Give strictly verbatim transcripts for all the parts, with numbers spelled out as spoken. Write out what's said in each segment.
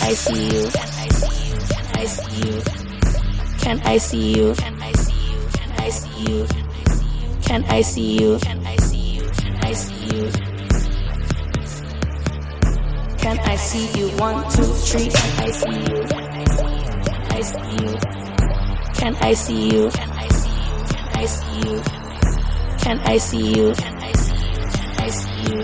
I see you? Can I see you? Can I see you? Can I see you? Can I see you? Can I see you? Can I see you? Can I see you? Can I see you? Can I see you? One, two, three. Can I see you? Can I see you? Can I see you? Can I see you? Can I see you? Can I see you? Can I see you? Can I see you?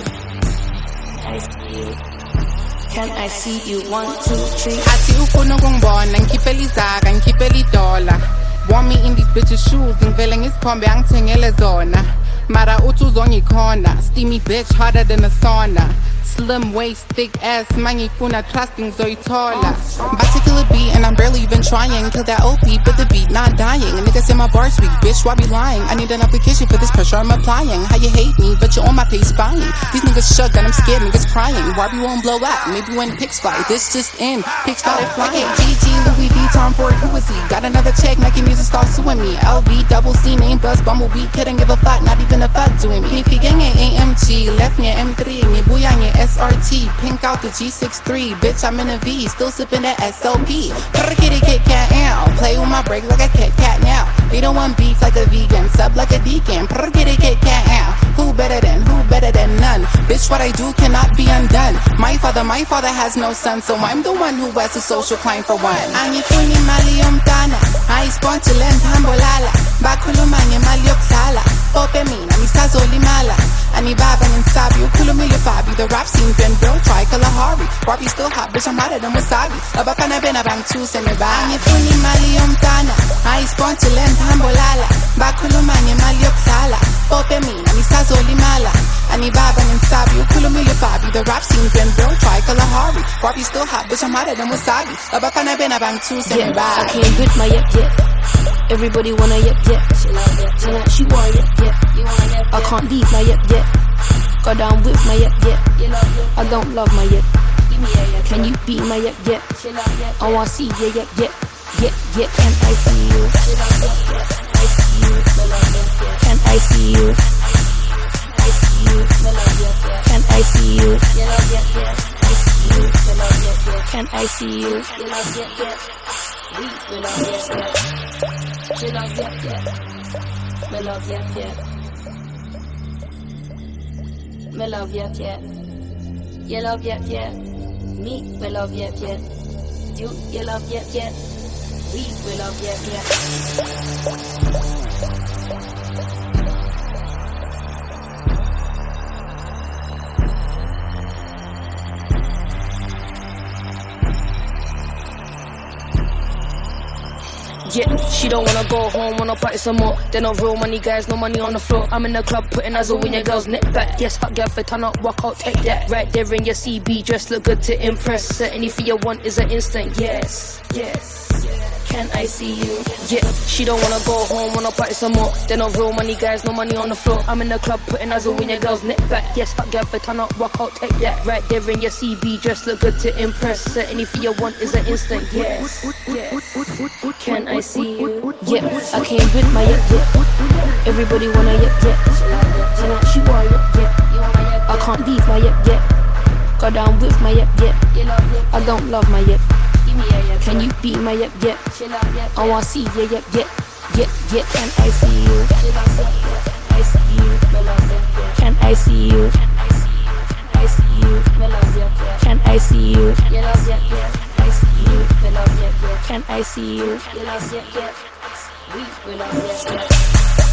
Can I see you? Can I see you? One, two, three. Athi ufuna ukungibona ngikhiphe izaka ngikhiphe idola. Want me in these bitches shoes ngivele ngizikhombe angithengele zona. Mara uthi uzongikhona, steamy bitch harder than a sauna. Slim waist, thick ass, mangifuna trusting zoyitola. Particular beat and I'm barely even trying. Kill that O P, but the beat not dying. Niggas say my bars weak, bitch, why be lying? I need an application for this pressure I'm applying. How you hate me, but you on my page spying. These niggas shook and I'm scared, niggas crying. Barbie won't blow up, maybe when pics fly. This just in, pics started flying. G G, Louis V, Tom Ford, who is he? Got another check, Nike music start suing me. L V, double C, name Buzz, Bumblebee. Couldn't give a fuck, not even a fuck doing me. If you gang A M G, left near M three, me booyah S R T, pink out the G sixty-three. Bitch, I'm in a V, still sipping that S O P. Put a kitty Kit Kat out, play with my break like a Kit Kat now. They don't want beef like a vegan, sub like a deacon. Put a kitty Kit Kat out. Who better than, who better than none? Bitch, what I do cannot be undone. My father, my father has no son, so I'm the one who has a social climb for one. Angifuni mali yomntana, ayispontile ntambolala. Bakhuluma ngemali yokuhlala, pope mina misazolimala. Anibaba nginsabi, ukhulumile Fabi. The rap scene been built, try Kalahari. Barbie still hot, bitch, I'm hotter than wasabi. Abafana bena bangithuse neba. Angifuni mali yomntana, ayispontile ntambolala. Bakhuluma ngemali yokuhlala, pope mina misazolimala. Anibaba nginsabi, ukhulumile Fabi. The rap scene been built, try Kalahari. Barbie still hot, bitch, I'm hotter than wasabi. Abafana bena bangithuse neba. Yeah, I came with my yep yep. Everybody wanna yep yep. Tonight she want yep yep. I can't leave my yep yep. Go down with my yep yep. I don't love my yep. Can you beat my yep yep? I wanna see your yep yep. Yep yep. Can I see you? Can I see you? Can I see you? Can I see you? We will love yep yep. She love yep yep. Me love yep yep. Me love yep yep. You love yep yep. Me we love yep yep. You you love yep yep. We will love yep yep. Yeah, she don't wanna go home, wanna party some more. They're not real money guys, no money on the floor. I'm in the club putting as a win your girl's neck back. Yes, hot girl for turn up, walk out, take that. Right there in your C B, dress look good to impress. So anything you want is an instant yes, yes. Can I see you? Yeah, she don't wanna go home, wanna party some more. They're not real money guys, no money on the floor. I'm in the club putting as a win your girl's neck back. Yes, hot girl for turn up, walk out, take that. Right there in your C B, dress look good to impress. So anything you want is an instant yes, yes. Can I see you? Yeah, I came with my yep yep. Everybody wanna yep yep. Tonight she want yep yep. I can't leave my yep yep. Go down with my yep yep. I don't love my yep. Can you beat my yep yep? I wanna see your yep yep. Yep yep. Can I see you? Can I see you? Can I see you? Can I see you? Can I see you? We will love yep yep.